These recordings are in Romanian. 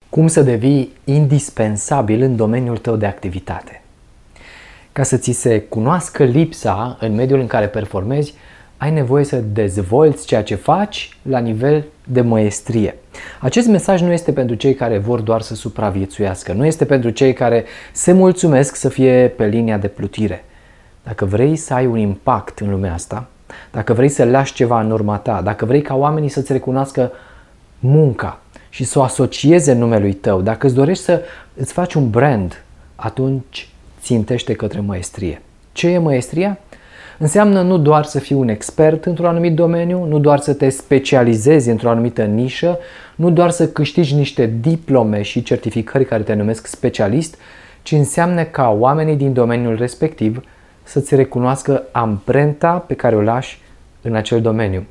Cum să devii indispensabil în domeniul tău de activitate. Ca să ți se cunoască lipsa în mediul în care performezi, ai nevoie să dezvolți ceea ce faci la nivel de măestrie. Acest mesaj nu este pentru cei care vor doar să supraviețuiască, nu este pentru cei care se mulțumesc să fie pe linia de plutire. Dacă vrei să ai un impact în lumea asta, dacă vrei să lași ceva în urma ta, dacă vrei ca oamenii să-ți recunoască munca și să o asocieze numelui tău, dacă îți dorești să îți faci un brand, atunci țintește către măestrie. Ce e măestria? Înseamnă nu doar să fii un expert într-un anumit domeniu, nu doar să te specializezi într-o anumită nișă, nu doar să câștigi niște diplome și certificări care te numesc specialist, ci înseamnă ca oamenii din domeniul respectiv să-ți recunoască amprenta pe care o lași în acel domeniu.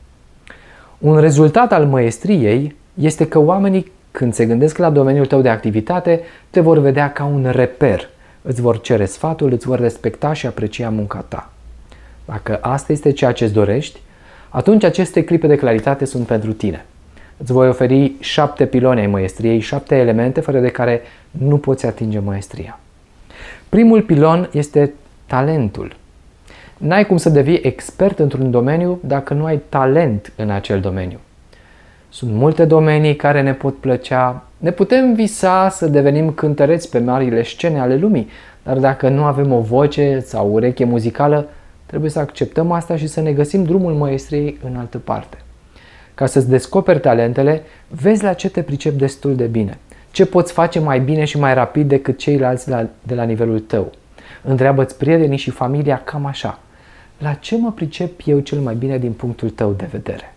Un rezultat al măestriei este că oamenii, când se gândesc la domeniul tău de activitate, te vor vedea ca un reper. Îți vor cere sfatul, îți vor respecta și aprecia munca ta. Dacă asta este ceea ce îți dorești, atunci aceste clipe de claritate sunt pentru tine. Îți voi oferi 7 piloni ai măestriei, 7 elemente fără de care nu poți atinge măestria. Primul pilon este talentul. N-ai cum să devii expert într-un domeniu dacă nu ai talent în acel domeniu. Sunt multe domenii care ne pot plăcea, ne putem visa să devenim cântăreți pe marile scene ale lumii, dar dacă nu avem o voce sau ureche muzicală, trebuie să acceptăm asta și să ne găsim drumul măestriei în altă parte. Ca să-ți descoperi talentele, vezi la ce te pricepi destul de bine, ce poți face mai bine și mai rapid decât ceilalți de la nivelul tău. Întreabă-ți prietenii și familia cam așa: la ce mă pricep eu cel mai bine din punctul tău de vedere?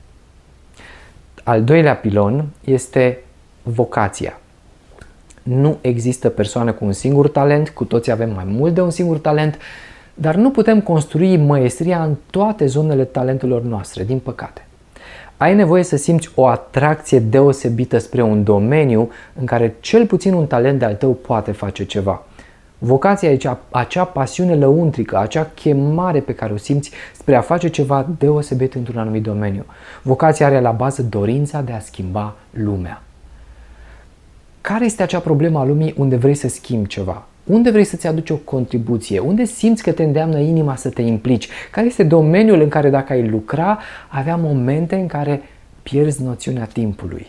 Al doilea pilon este vocația. Nu există persoană cu un singur talent, cu toți avem mai mult de un singur talent, dar nu putem construi măestria în toate zonele talentelor noastre, din păcate. Ai nevoie să simți o atracție deosebită spre un domeniu în care cel puțin un talent de-al tău poate face ceva. Vocația e acea pasiune lăuntrică, acea chemare pe care o simți spre a face ceva deosebit într-un anumit domeniu. Vocația are la bază dorința de a schimba lumea. Care este acea problemă a lumii unde vrei să schimbi ceva? Unde vrei să-ți aduci o contribuție? Unde simți că te îndeamnă inima să te implici? Care este domeniul în care dacă ai lucra, avea momente în care pierzi noțiunea timpului?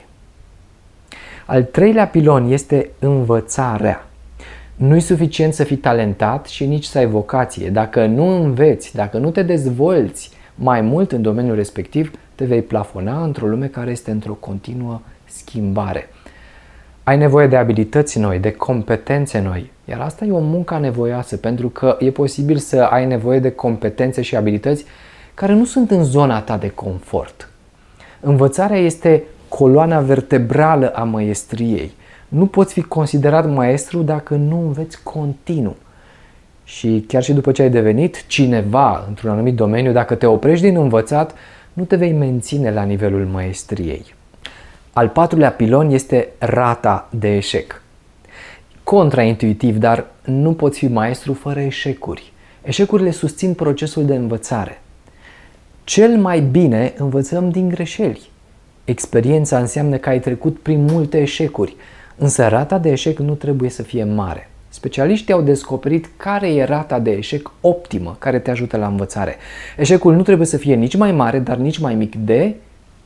Al treilea pilon este învățarea. Nu-i suficient să fii talentat și nici să ai vocație. Dacă nu înveți, dacă nu te dezvolți mai mult în domeniul respectiv, te vei plafona într-o lume care este într-o continuă schimbare. Ai nevoie de abilități noi, de competențe noi, iar asta e o muncă anevoioasă, pentru că e posibil să ai nevoie de competențe și abilități care nu sunt în zona ta de confort. Învățarea este coloana vertebrală a măestriei. Nu poți fi considerat maestru dacă nu înveți continuu. Și chiar și după ce ai devenit cineva într-un anumit domeniu, dacă te oprești din învățat, nu te vei menține la nivelul măestriei. Al patrulea pilon este rata de eșec. Contraintuitiv, dar nu poți fi maestru fără eșecuri. Eșecurile susțin procesul de învățare. Cel mai bine învățăm din greșeli. Experiența înseamnă că ai trecut prin multe eșecuri, însă rata de eșec nu trebuie să fie mare. Specialiștii au descoperit care e rata de eșec optimă care te ajută la învățare. Eșecul nu trebuie să fie nici mai mare, dar nici mai mic de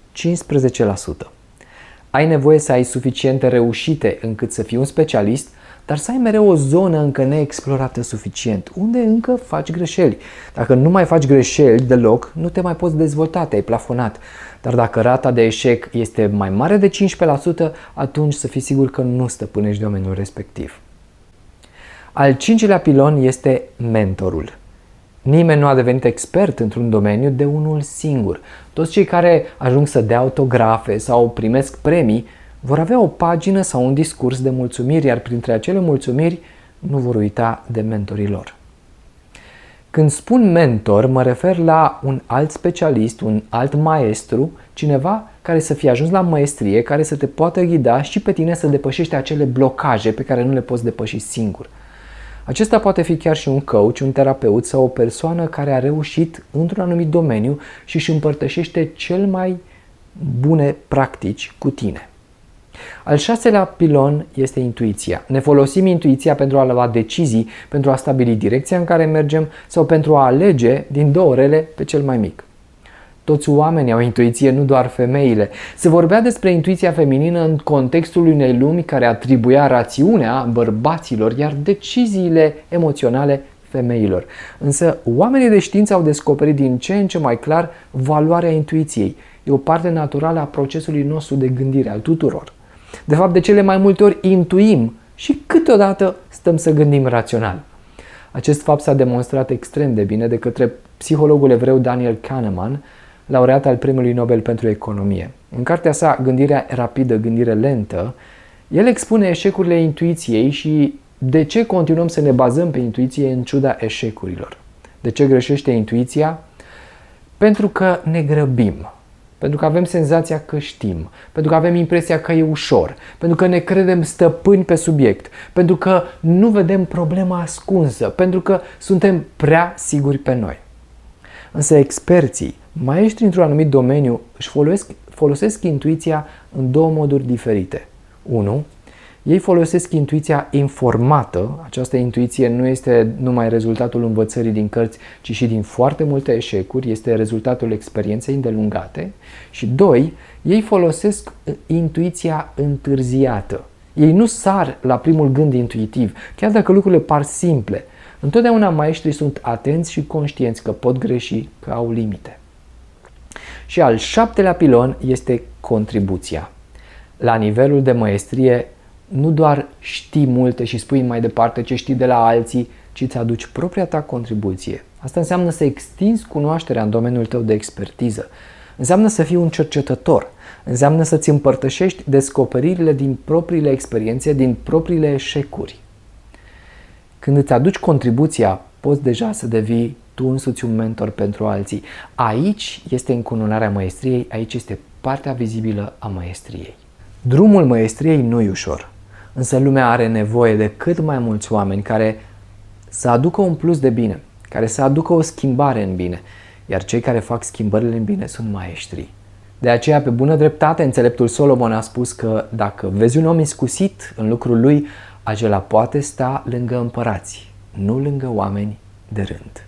15%. Ai nevoie să ai suficiente reușite încât să fii un specialist, dar să ai mereu o zonă încă neexplorată suficient, unde încă faci greșeli. Dacă nu mai faci greșeli deloc, nu te mai poți dezvolta, te-ai plafonat. Dar dacă rata de eșec este mai mare de 15%, atunci să fii sigur că nu stăpânești domeniul respectiv. Al cincilea pilon este mentorul. Nimeni nu a devenit expert într-un domeniu de unul singur. Toți cei care ajung să dea autografe sau primesc premii vor avea o pagină sau un discurs de mulțumiri, iar printre acele mulțumiri nu vor uita de mentorii lor. Când spun mentor, mă refer la un alt specialist, un alt maestru, cineva care să fie ajuns la maestrie, care să te poată ghida și pe tine să depășești acele blocaje pe care nu le poți depăși singur. Acesta poate fi chiar și un coach, un terapeut sau o persoană care a reușit într-un anumit domeniu și își împărtășește cel mai bune practici cu tine. Al șaselea pilon este intuiția. Ne folosim intuiția pentru a lua decizii, pentru a stabili direcția în care mergem sau pentru a alege din două rele pe cel mai mic. Toți oamenii au intuiție, nu doar femeile. Se vorbea despre intuiția feminină în contextul unei lumi care atribuia rațiunea bărbaților, iar deciziile emoționale femeilor. Însă oamenii de știință au descoperit din ce în ce mai clar valoarea intuiției. E o parte naturală a procesului nostru de gândire al tuturor. De fapt, de cele mai multe ori intuim și câteodată stăm să gândim rațional. Acest fapt s-a demonstrat extrem de bine de către psihologul evreu Daniel Kahneman, laureat al Premiului Nobel pentru Economie. În cartea sa Gândire rapidă, gândire lentă, el expune eșecurile intuiției și de ce continuăm să ne bazăm pe intuiție în ciuda eșecurilor. De ce greșește intuiția? Pentru că ne grăbim. Pentru că avem senzația că știm, pentru că avem impresia că e ușor, pentru că ne credem stăpâni pe subiect, pentru că nu vedem problema ascunsă, pentru că suntem prea siguri pe noi. Însă experții, maestri într-un anumit domeniu, își folosesc intuiția în două moduri diferite. 1. Ei folosesc intuiția informată. Această intuiție nu este numai rezultatul învățării din cărți, ci și din foarte multe eșecuri, este rezultatul experienței îndelungate. Și 2. Ei folosesc intuiția întârziată. Ei nu sar la primul gând intuitiv, chiar dacă lucrurile par simple. Întotdeauna maestrii sunt atenți și conștienți că pot greși, că au limite. Și al șaptelea pilon este contribuția. La nivelul de maestrie, nu doar știi multe și spui mai departe ce știi de la alții, ci îți aduci propria ta contribuție. Asta înseamnă să extinzi cunoașterea în domeniul tău de expertiză. Înseamnă să fii un cercetător. Înseamnă să-ți împărtășești descoperirile din propriile experiențe, din propriile eșecuri. Când îți aduci contribuția, poți deja să devii tu însuți un mentor pentru alții. Aici este încununarea maestriei, aici este partea vizibilă a maestriei. Drumul maestriei nu e ușor, însă lumea are nevoie de cât mai mulți oameni care să aducă un plus de bine, care să aducă o schimbare în bine, iar cei care fac schimbările în bine sunt maestrii. De aceea, pe bună dreptate, înțeleptul Solomon a spus că dacă vezi un om iscusit în lucrul lui, acela poate sta lângă împărați, nu lângă oameni de rând.